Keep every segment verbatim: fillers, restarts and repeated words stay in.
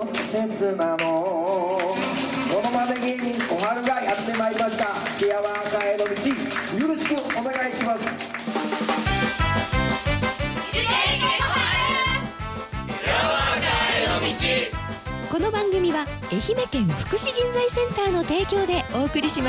切なの。このまめ芸人小春がやってまいりました。ケアワーカーへの道、よろしくお願いします。 この番組は愛媛県福祉人材センターの提供でお送りします。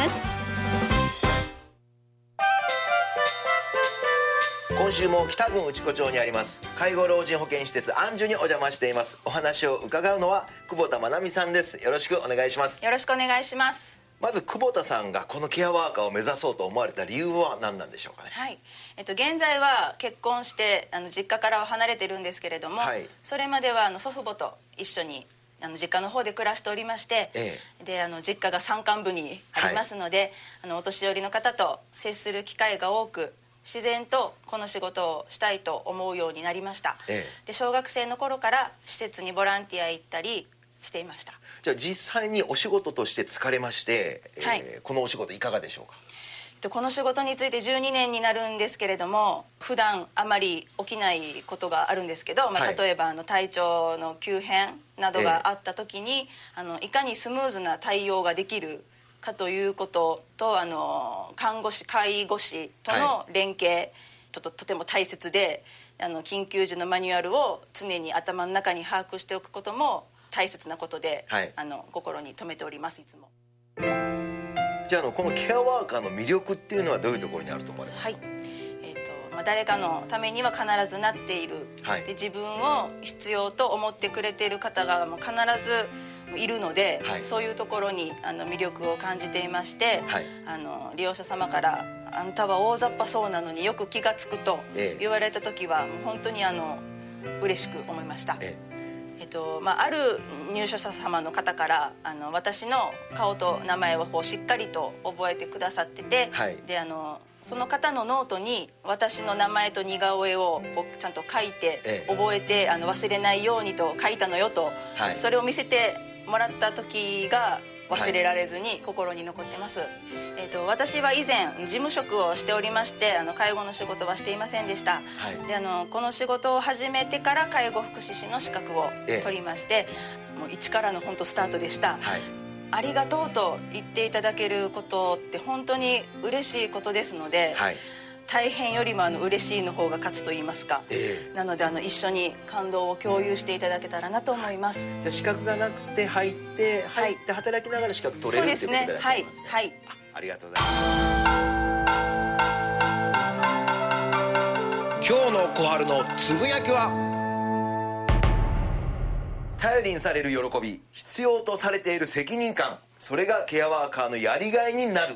今週も北郡内子町にあります介護老人保健施設安住にお邪魔しています。お話を伺うのは久保田真奈美さんです。よろしくお願いします。 よろしくお願いします。 まず久保田さんがこのケアワーカーを目指そうと思われた理由は何なんでしょうかね。 はい、えっと、現在は結婚してあの実家からは離れてるんですけれども、はい、それまではあの祖父母と一緒にあの実家の方で暮らしておりまして、ええ、であの実家が山間部にありますので、はい、あのお年寄りの方と接する機会が多く自然とこの仕事をしたいと思うようになりました、ええ、で小学生の頃から施設にボランティア行ったりしていました。 じゃあ実際にお仕事として疲れまして、はい、えー、このお仕事いかがでしょうか。 この仕事についてじゅうにねんになるんですけれども、普段あまり起きないことがあるんですけど、まあ、例えばあの体調の急変などがあった時に、ええ、あのいかにスムーズな対応ができるかということと、あの看護師介護士との連携、はい、ちょっととても大切で、あの緊急時のマニュアルを常に頭の中に把握しておくことも大切なことで、はい、あの心に留めております。いつも。 じゃあ、あのこのケアワーカーの魅力っていうのはどういうところにあると思われますか。はい、 えーとまあ、誰かのためには必ずなっている、はい、で自分を必要と思ってくれている方がもう必ずいるので、はい、そういうところにあの魅力を感じていまして、はい、あの利用者様から「あんたは大雑把そうなのによく気がつく」と言われた時は、もう本当にあの嬉しく思いました。えええっとまあ、ある入所者様の方からあの私の顔と名前をこうしっかりと覚えてくださってて、はい、であのその方のノートに私の名前と似顔絵をこうちゃんと書いて、ええ、覚えてあの忘れないようにと書いたのよと、はい、それを見せてもらった時が忘れられずに心に残ってます、はい、えー、と私は以前事務職をしておりまして、あの介護の仕事はしていませんでした、はい、であのこの仕事を始めてから介護福祉士の資格を取りまして、ええ、もう一からの本当スタートでした、はい、ありがとうと言っていただけることって本当に嬉しいことですので、はい、大変よりもあの嬉しいの方が勝つと言いますか、えー、なのであの一緒に感動を共有していただけたらなと思います。 じゃあ資格がなくて入って入って働きながら資格取れる、はい、っていうことでいらっしゃいますね。はい、はい、ありがとうございます。今日の小春のつぶやきは、頼りにされる喜び、必要とされている責任感、それがケアワーカーのやりがいになる。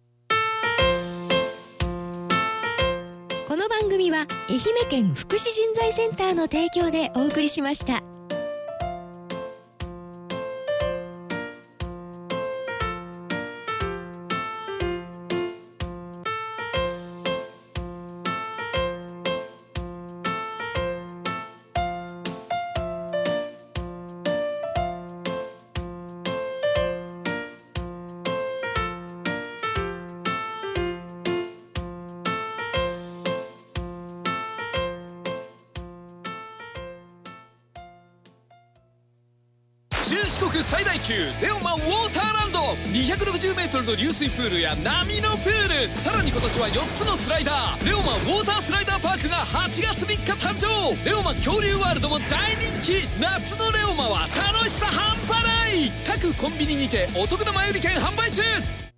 この番組は愛媛県福祉人材センターの提供でお送りしました。 中四国最大級レオマウォーターランド、にひゃくろくじゅうメートルの流水プールや波のプール、さらに今年はよっつのスライダー、レオマウォータースライダーパークがはちがつみっか誕生。レオマ恐竜ワールドも大人気。夏のレオマは楽しさ半端ない。各コンビニにてお得な前売り券販売中。